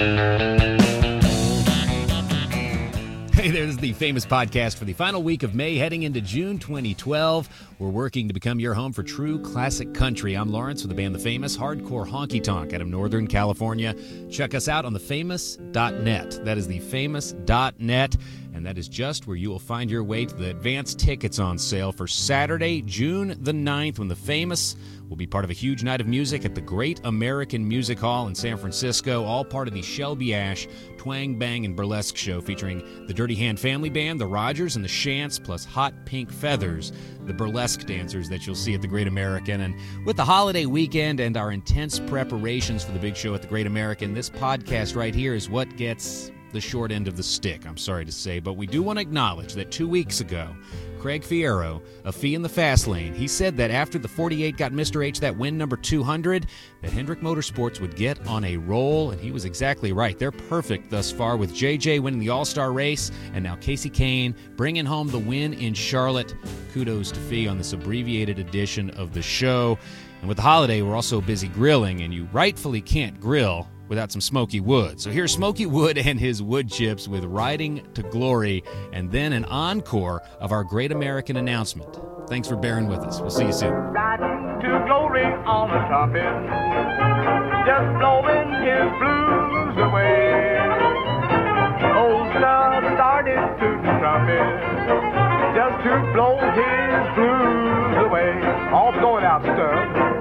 Hey, there's the Famous Podcast for the final week of May heading into June 2012. We're working to become your home for true classic country. I'm Lawrence with the band The Famous, hardcore honky tonk out of Northern California. Check us out on thefamous.net. That is thefamous.net. And that is just where you will find your way to the advance tickets on sale for Saturday, June the 9th, when The Famous will be part of a huge night of music at the Great American Music Hall in San Francisco, all part of the Shelby Ash Twang Bang and Burlesque show featuring the Dirty Hand Family Band, the Rogers, and the Shants, plus Hot Pink Feathers, the burlesque dancers that you'll see at the Great American. And with the holiday weekend and our intense preparations for the big show at the Great American, this podcast right here is what gets the short end of the stick, I'm sorry to say, but we do want to acknowledge that 2 weeks ago, Craig Fierro of Fee in the Fast Lane, he said that after the 48 got Mr. H that win number 200, that Hendrick Motorsports would get on a roll, and he was exactly right. They're perfect thus far, with JJ winning the All-Star race, and now Casey Kane bringing home the win in Charlotte. Kudos to Fee on this abbreviated edition of the show. And with the holiday, we're also busy grilling, and you rightfully can't grill without some Smokey Wood. So here's Smokey Wood and his wood chips with Riding to Glory, and then an encore of our Great American announcement. Thanks for bearing with us. We'll see you soon. Riding to glory on the trumpet, just blowing his blues away. Old Stub started to the trumpet, just to blow his blues away. All blowing out, Stub.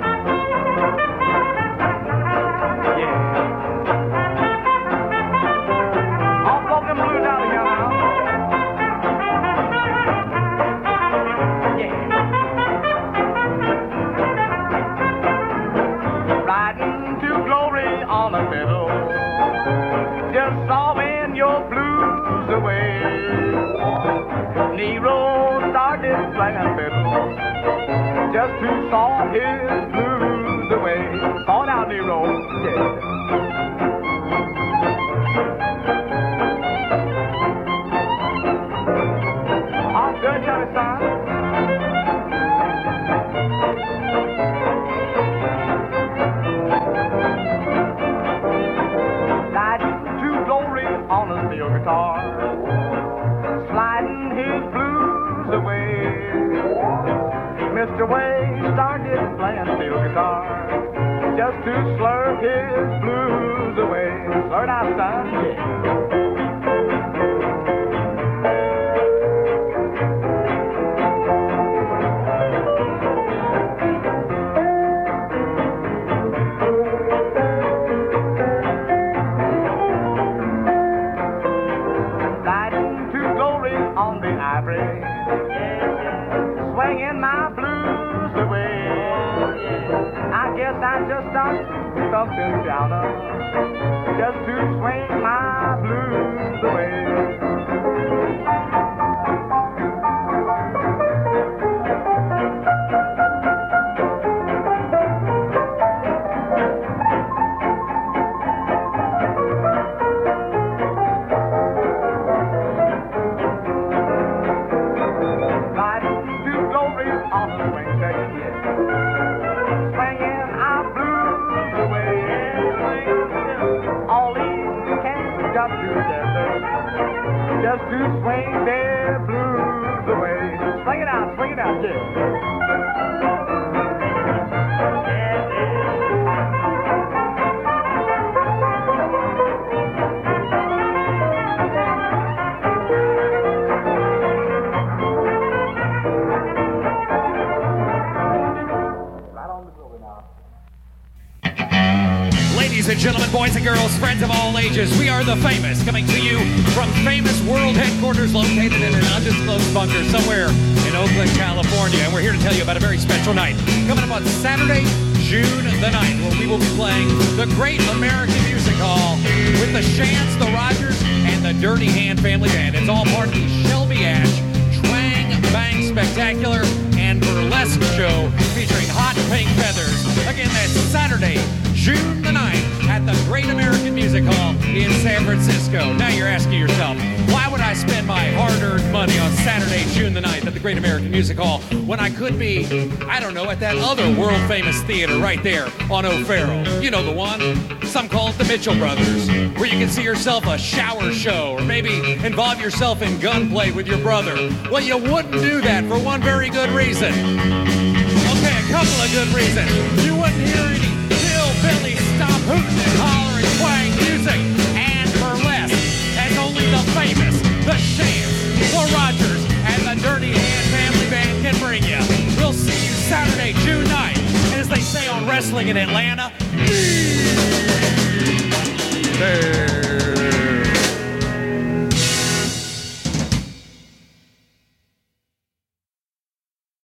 Just to saw his blues away. Call out, Nero. Yeah. I'm good, Johnny, son. Sliding to glory on a steel guitar, sliding his blues away. Mr. Way started playing steel guitar, just to slurp his blues away. Slur it out, son. Yeah. Sliding to glory on the ivory, swinging my blues away. I guess I just started thumping piano, just to swing my blues away. Just to swing their blues away. Swing it out, yeah. Ladies and gentlemen, boys and girls, friends of all ages, we are The Famous, coming to you from Famous World Headquarters, located in an undisclosed bunker somewhere in Oakland, California. And we're here to tell you about a very special night coming up on Saturday, June the 9th, where we will be playing the Great American Music Hall with the Shants, the Rogers, and the Dirty Hand Family Band. It's all part of the Shelby Ash Twang Bang Spectacular and Burlesque show featuring Hot Pink Feathers. Again, that's Saturday, June the 9th at the Great American Music Hall in San Francisco. Now you're asking yourself, why would I spend my hard-earned money on Saturday, June the 9th at the Great American Music Hall when I could be, I don't know, at that other world-famous theater right there on O'Farrell? You know the one, some call it the Mitchell Brothers, where you can see yourself a shower show or maybe involve yourself in gunplay with your brother. Well, you wouldn't do that for one very good reason. Okay, a couple of good reasons. You wouldn't hear any hillbilly stomp hooting and hollering twang music, and for less, as only the famous, the Shants, the Rogers, and the Dirty Hand Family Band can bring you. We'll see you Saturday, June 9th, and as they say on Wrestling in Atlanta, there.